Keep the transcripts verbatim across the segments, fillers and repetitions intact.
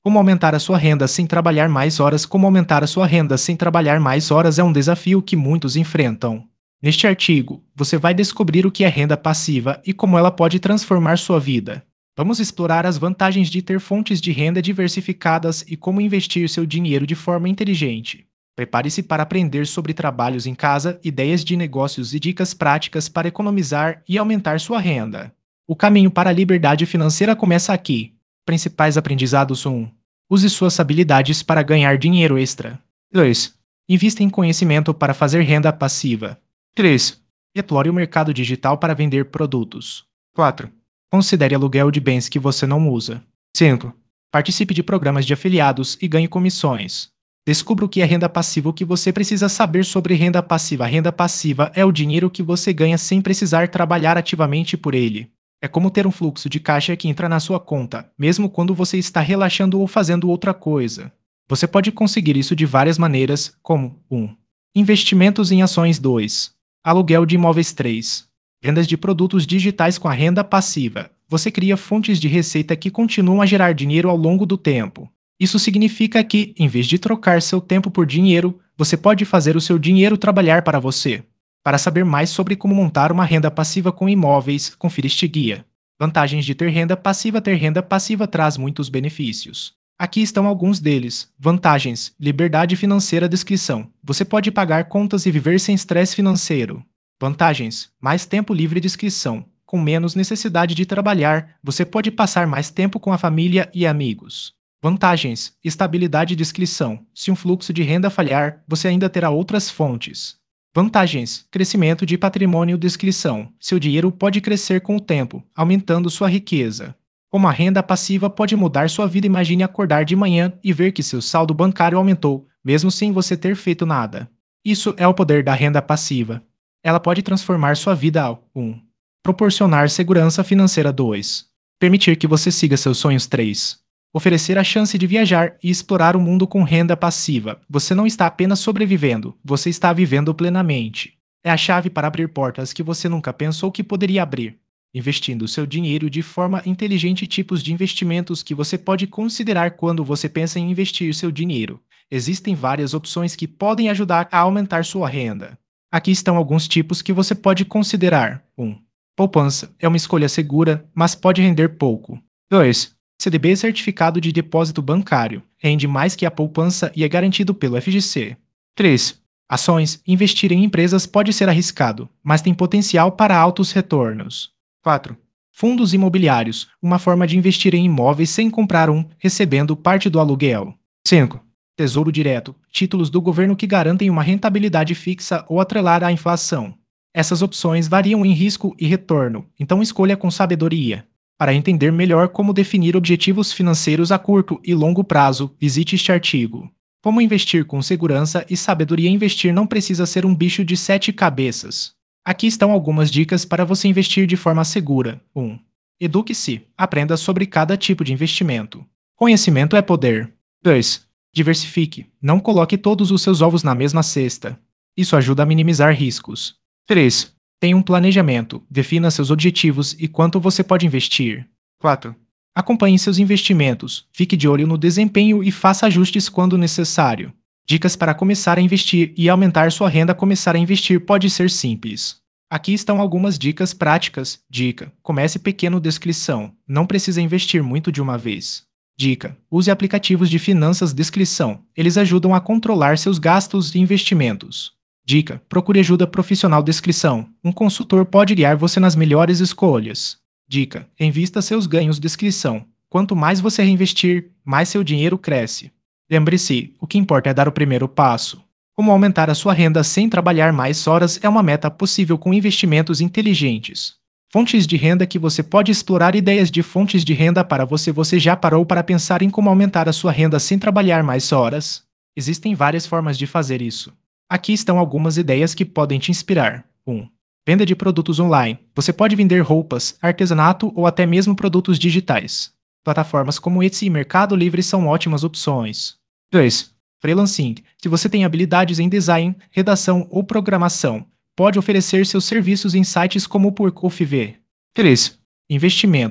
Como aumentar a sua renda sem trabalhar mais horas? Como aumentar a sua renda sem trabalhar mais horas é um desafio que muitos enfrentam. Neste artigo, você vai descobrir o que é renda passiva e como ela pode transformar sua vida. Vamos explorar as vantagens de ter fontes de renda diversificadas e como investir seu dinheiro de forma inteligente. Prepare-se para aprender sobre trabalhos em casa, ideias de negócios e dicas práticas para economizar e aumentar sua renda. O caminho para a liberdade financeira começa aqui. Principais aprendizados: um. Use suas habilidades para ganhar dinheiro extra. dois. Invista em conhecimento para fazer renda passiva. três. Explore o mercado digital para vender produtos. quatro. Considere aluguel de bens que você não usa. cinco. Participe de programas de afiliados e ganhe comissões. Descubra o que é renda passiva. O que você precisa saber sobre renda passiva. A renda passiva é o dinheiro que você ganha sem precisar trabalhar ativamente por ele. É como ter um fluxo de caixa que entra na sua conta, mesmo quando você está relaxando ou fazendo outra coisa. Você pode conseguir isso de várias maneiras, como um. Investimentos em ações. dois. Aluguel de imóveis. três. Vendas de produtos digitais. Com a renda passiva, você cria fontes de receita que continuam a gerar dinheiro ao longo do tempo. Isso significa que, em vez de trocar seu tempo por dinheiro, você pode fazer o seu dinheiro trabalhar para você. Para saber mais sobre como montar uma renda passiva com imóveis, confira este guia. Vantagens de ter renda passiva. Ter renda passiva traz muitos benefícios. Aqui estão alguns deles. Vantagens: liberdade financeira. Descrição: você pode pagar contas e viver sem estresse financeiro. Vantagens: mais tempo livre. Descrição: com menos necessidade de trabalhar, você pode passar mais tempo com a família e amigos. Vantagens: estabilidade. Descrição: se um fluxo de renda falhar, você ainda terá outras fontes. Vantagens: crescimento de patrimônio. Descrição: seu dinheiro pode crescer com o tempo, aumentando sua riqueza. Como a renda passiva pode mudar sua vida. Imagine acordar de manhã e ver que seu saldo bancário aumentou, mesmo sem você ter feito nada. Isso é o poder da renda passiva. Ela pode transformar sua vida ao um. Proporcionar segurança financeira. dois. Permitir que você siga seus sonhos. três. Oferecer a chance de viajar e explorar o mundo com renda passiva. Você não está apenas sobrevivendo, você está vivendo plenamente. É a chave para abrir portas que você nunca pensou que poderia abrir. Investindo seu dinheiro de forma inteligente. Tipos de investimentos que você pode considerar quando você pensa em investir seu dinheiro. Existem várias opções que podem ajudar a aumentar sua renda. Aqui estão alguns tipos que você pode considerar. um. Poupança é uma escolha segura, mas pode render pouco. dois. C D B, certificado de depósito bancário, rende mais que a poupança e é garantido pelo F G C. três. Ações. Investir em empresas pode ser arriscado, mas tem potencial para altos retornos. quatro. Fundos imobiliários, uma forma de investir em imóveis sem comprar um, recebendo parte do aluguel. cinco. Tesouro direto, títulos do governo que garantem uma rentabilidade fixa ou atrelar à inflação. Essas opções variam em risco e retorno, então escolha com sabedoria. Para entender melhor como definir objetivos financeiros a curto e longo prazo, visite este artigo. Como investir com segurança e sabedoria. Investir não precisa ser um bicho de sete cabeças. Aqui estão algumas dicas para você investir de forma segura. um. Eduque-se. Aprenda sobre cada tipo de investimento. Conhecimento é poder. dois. Diversifique. Não coloque todos os seus ovos na mesma cesta. Isso ajuda a minimizar riscos. três. Tenha um planejamento. Defina seus objetivos e quanto você pode investir. quatro. Acompanhe seus investimentos. Fique de olho no desempenho e faça ajustes quando necessário. Dicas para começar a investir e aumentar sua renda. Começar a investir pode ser simples. Aqui estão algumas dicas práticas. Dica: comece pequeno. Descrição: não precisa investir muito de uma vez. Dica: use aplicativos de finanças. Descrição: eles ajudam a controlar seus gastos e investimentos. Dica: procure ajuda profissional. Descrição: um consultor pode guiar você nas melhores escolhas. Dica: invista seus ganhos. Descrição: quanto mais você reinvestir, mais seu dinheiro cresce. Lembre-se, o que importa é dar o primeiro passo. Como aumentar a sua renda sem trabalhar mais horas é uma meta possível com investimentos inteligentes. Fontes de renda que você pode explorar. Ideias de fontes de renda para você. Você já parou para pensar em como aumentar a sua renda sem trabalhar mais horas? Existem várias formas de fazer isso. Aqui estão algumas ideias que podem te inspirar. um. Venda de produtos online. Você pode vender roupas, artesanato ou até mesmo produtos digitais. Plataformas como Etsy e Mercado Livre são ótimas opções. dois. Freelancing. Se você tem habilidades em design, redação ou programação, pode oferecer seus serviços em sites como o Upwork ou Fiverr. três. Investimentos.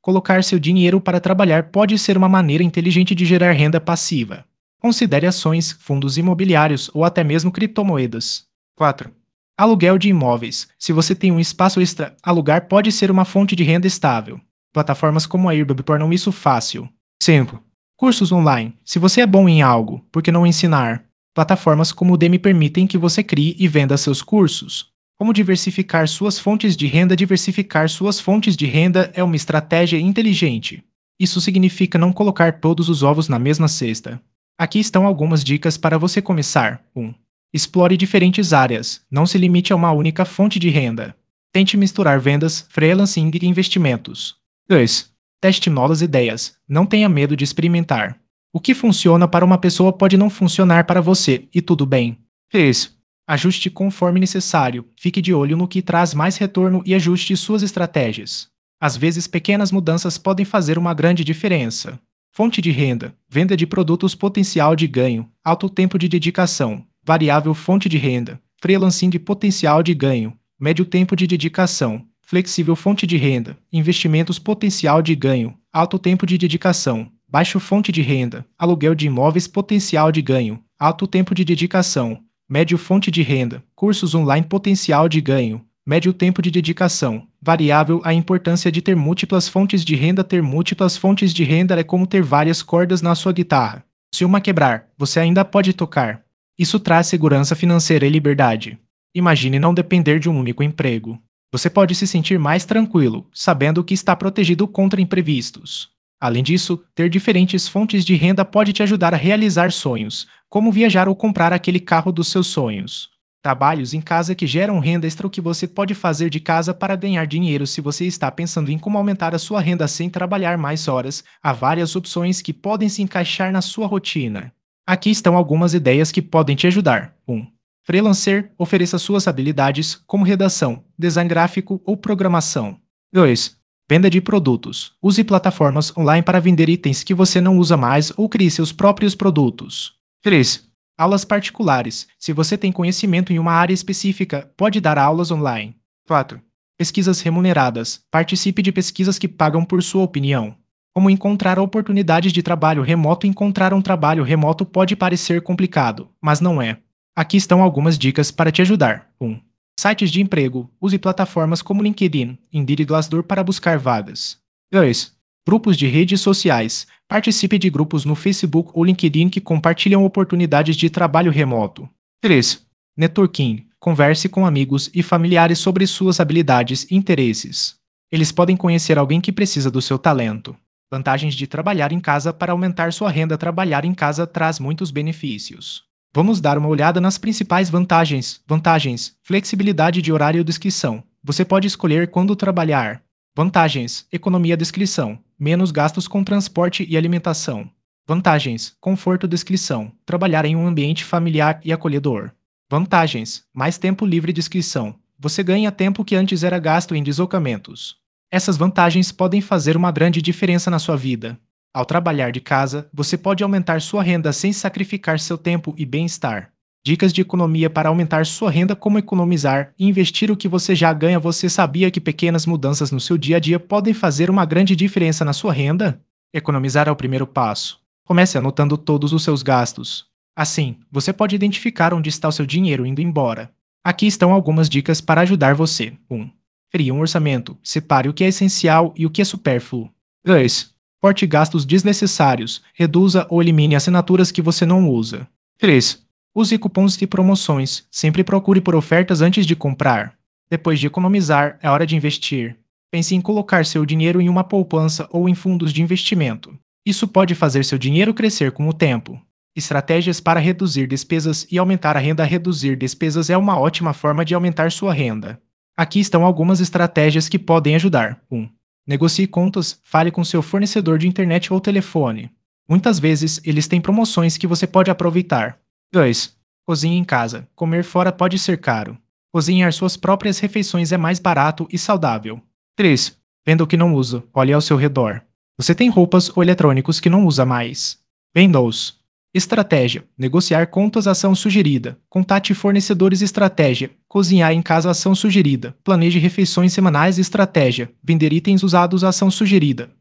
Colocar seu dinheiro para trabalhar pode ser uma maneira inteligente de gerar renda passiva. Considere ações, fundos imobiliários ou até mesmo criptomoedas. quatro. Aluguel de imóveis. Se você tem um espaço extra, alugar pode ser uma fonte de renda estável. Plataformas como a Airbnb tornam isso fácil. cinco. Cursos online. Se você é bom em algo, por que não ensinar? Plataformas como o Udemy permitem que você crie e venda seus cursos. Como diversificar suas fontes de renda? Diversificar suas fontes de renda é uma estratégia inteligente. Isso significa não colocar todos os ovos na mesma cesta. Aqui estão algumas dicas para você começar. um. Explore diferentes áreas. Não se limite a uma única fonte de renda. Tente misturar vendas, freelancing e investimentos. dois. Teste novas ideias. Não tenha medo de experimentar. O que funciona para uma pessoa pode não funcionar para você, e tudo bem. três. Ajuste conforme necessário. Fique de olho no que traz mais retorno e ajuste suas estratégias. Às vezes, pequenas mudanças podem fazer uma grande diferença. Fonte de renda, venda de produtos, potencial de ganho, alto tempo de dedicação, variável fonte de renda, freelancing de potencial de ganho, médio tempo de dedicação, flexível fonte de renda, investimentos, potencial de ganho, alto tempo de dedicação, baixo fonte de renda, aluguel de imóveis, potencial de ganho, alto tempo de dedicação, médio fonte de renda, cursos online, potencial de ganho, médio tempo de dedicação, variável. A importância de ter múltiplas fontes de renda. Ter múltiplas fontes de renda é como ter várias cordas na sua guitarra. Se uma quebrar, você ainda pode tocar. Isso traz segurança financeira e liberdade. Imagine não depender de um único emprego. Você pode se sentir mais tranquilo, sabendo que está protegido contra imprevistos. Além disso, ter diferentes fontes de renda pode te ajudar a realizar sonhos, como viajar ou comprar aquele carro dos seus sonhos. Trabalhos em casa que geram renda extra. O que você pode fazer de casa para ganhar dinheiro? Se você está pensando em como aumentar a sua renda sem trabalhar mais horas, há várias opções que podem se encaixar na sua rotina. Aqui estão algumas ideias que podem te ajudar. um. Freelancer. Ofereça suas habilidades, como redação, design gráfico ou programação. dois. Venda de produtos. Use plataformas online para vender itens que você não usa mais ou crie seus próprios produtos. três. Aulas particulares. Se você tem conhecimento em uma área específica, pode dar aulas online. quatro. Pesquisas remuneradas. Participe de pesquisas que pagam por sua opinião. Como encontrar oportunidades de trabalho remoto? Encontrar um trabalho remoto pode parecer complicado, mas não é. Aqui estão algumas dicas para te ajudar. um. Sites de emprego. Use plataformas como LinkedIn, Indeed e Glassdoor para buscar vagas. dois. Grupos de redes sociais. Participe de grupos no Facebook ou LinkedIn que compartilham oportunidades de trabalho remoto. três. Networking. Converse com amigos e familiares sobre suas habilidades e interesses. Eles podem conhecer alguém que precisa do seu talento. Vantagens de trabalhar em casa. Para aumentar sua renda, trabalhar em casa traz muitos benefícios. Vamos dar uma olhada nas principais vantagens. Vantagens: flexibilidade de horário de inscrição. Você pode escolher quando trabalhar. Vantagens: economia de inscrição, menos gastos com transporte e alimentação. Vantagens: conforto de inscrição, trabalhar em um ambiente familiar e acolhedor. Vantagens: mais tempo livre de inscrição. Você ganha tempo que antes era gasto em deslocamentos. Essas vantagens podem fazer uma grande diferença na sua vida. Ao trabalhar de casa, você pode aumentar sua renda sem sacrificar seu tempo e bem-estar. Dicas de economia para aumentar sua renda: como economizar e investir o que você já ganha. Você sabia que pequenas mudanças no seu dia a dia podem fazer uma grande diferença na sua renda? Economizar é o primeiro passo. Comece anotando todos os seus gastos. Assim, você pode identificar onde está o seu dinheiro indo embora. Aqui estão algumas dicas para ajudar você. um. Crie um orçamento. Separe o que é essencial e o que é supérfluo. dois. Corte gastos desnecessários. Reduza ou elimine assinaturas que você não usa. três. Use cupons e promoções. Sempre procure por ofertas antes de comprar. Depois de economizar, é hora de investir. Pense em colocar seu dinheiro em uma poupança ou em fundos de investimento. Isso pode fazer seu dinheiro crescer com o tempo. Estratégias para reduzir despesas e aumentar a renda. Reduzir despesas é uma ótima forma de aumentar sua renda. Aqui estão algumas estratégias que podem ajudar. um. Negocie contas. Fale com seu fornecedor de internet ou telefone. Muitas vezes, eles têm promoções que você pode aproveitar. dois. Cozinhe em casa. Comer fora pode ser caro. Cozinhar suas próprias refeições é mais barato e saudável. três. Venda o que não usa. Olhe ao seu redor. Você tem roupas ou eletrônicos que não usa mais. Venda-os. Estratégia: negociar contas. Ação sugerida. Contate fornecedores. Estratégia: cozinhar em casa. Ação sugerida. Planeje refeições semanais. Estratégia: vender itens usados. Ação sugerida.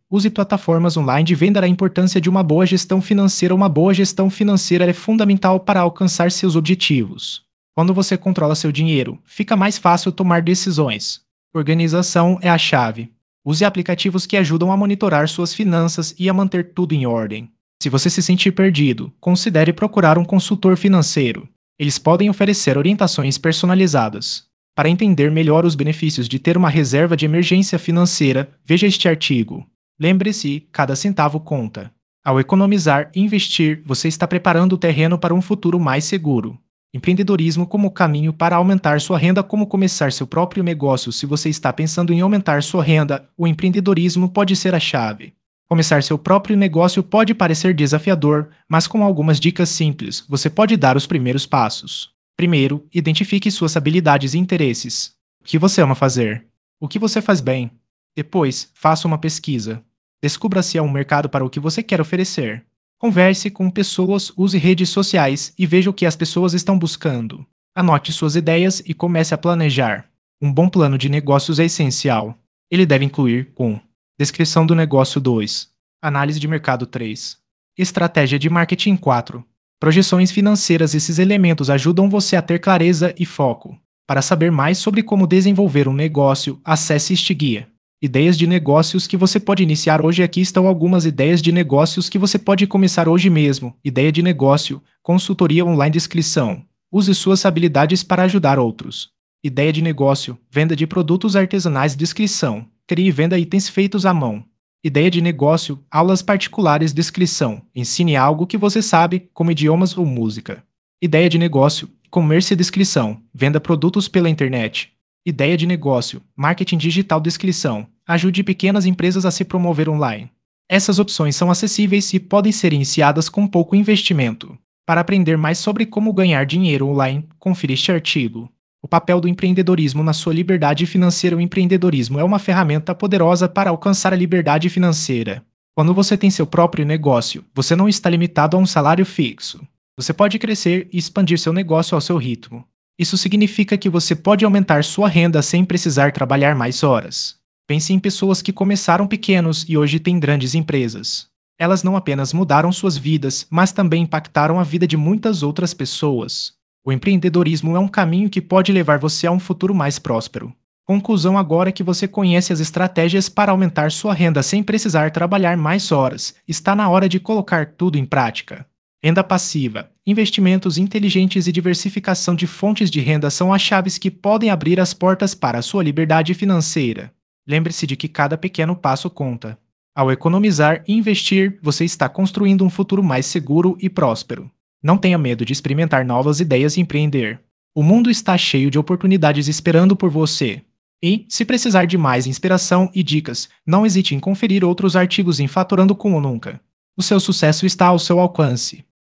use plataformas online de venda. A importância de uma boa gestão financeira. Uma boa gestão financeira é fundamental para alcançar seus objetivos. Quando você controla seu dinheiro, fica mais fácil tomar decisões. Organização é a chave. Use aplicativos que ajudam a monitorar suas finanças e a manter tudo em ordem. Se você se sentir perdido, considere procurar um consultor financeiro. Eles podem oferecer orientações personalizadas. Para entender melhor os benefícios de ter uma reserva de emergência financeira, veja este artigo. Lembre-se, cada centavo conta. Ao economizar e investir, você está preparando o terreno para um futuro mais seguro. Empreendedorismo como caminho para aumentar sua renda. Como começar seu próprio negócio? Se você está pensando em aumentar sua renda, o empreendedorismo pode ser a chave. Começar seu próprio negócio pode parecer desafiador, mas com algumas dicas simples, você pode dar os primeiros passos. Primeiro, identifique suas habilidades e interesses. O que você ama fazer? O que você faz bem? Depois, faça uma pesquisa. Descubra se há um mercado para o que você quer oferecer. Converse com pessoas, use redes sociais e veja o que as pessoas estão buscando. Anote suas ideias e comece a planejar. Um bom plano de negócios é essencial. Ele deve incluir um. Descrição do negócio. dois. Análise de mercado. três. Estratégia de marketing. quatro. Projeções financeiras. Esses elementos ajudam você a ter clareza e foco. Para saber mais sobre como desenvolver um negócio, acesse este guia. Ideias de negócios que você pode iniciar hoje. Aqui estão algumas ideias de negócios que você pode começar hoje mesmo. Ideia de negócio, consultoria online. Descrição. Use suas habilidades para ajudar outros. Ideia de negócio, venda de produtos artesanais. Descrição. Crie e venda itens feitos à mão. Ideia de negócio, aulas particulares. Descrição. Ensine algo que você sabe, como idiomas ou música. Ideia de negócio, comércio. Descrição. Venda produtos pela internet. Ideia de negócio, marketing digital. Descrição. Ajude pequenas empresas a se promover online. Essas opções são acessíveis e podem ser iniciadas com pouco investimento. Para aprender mais sobre como ganhar dinheiro online, confira este artigo. O papel do empreendedorismo na sua liberdade financeira. O empreendedorismo é uma ferramenta poderosa para alcançar a liberdade financeira. Quando você tem seu próprio negócio, você não está limitado a um salário fixo. Você pode crescer e expandir seu negócio ao seu ritmo. Isso significa que você pode aumentar sua renda sem precisar trabalhar mais horas. Pense em pessoas que começaram pequenos e hoje têm grandes empresas. Elas não apenas mudaram suas vidas, mas também impactaram a vida de muitas outras pessoas. O empreendedorismo é um caminho que pode levar você a um futuro mais próspero. Conclusão: agora que você conhece as estratégias para aumentar sua renda sem precisar trabalhar mais horas, está na hora de colocar tudo em prática. Renda passiva, investimentos inteligentes e diversificação de fontes de renda são as chaves que podem abrir as portas para a sua liberdade financeira. Lembre-se de que cada pequeno passo conta. Ao economizar e investir, você está construindo um futuro mais seguro e próspero. Não tenha medo de experimentar novas ideias e empreender. O mundo está cheio de oportunidades esperando por você. E, se precisar de mais inspiração e dicas, não hesite em conferir outros artigos em Faturando Como Nunca. O seu sucesso está ao seu alcance.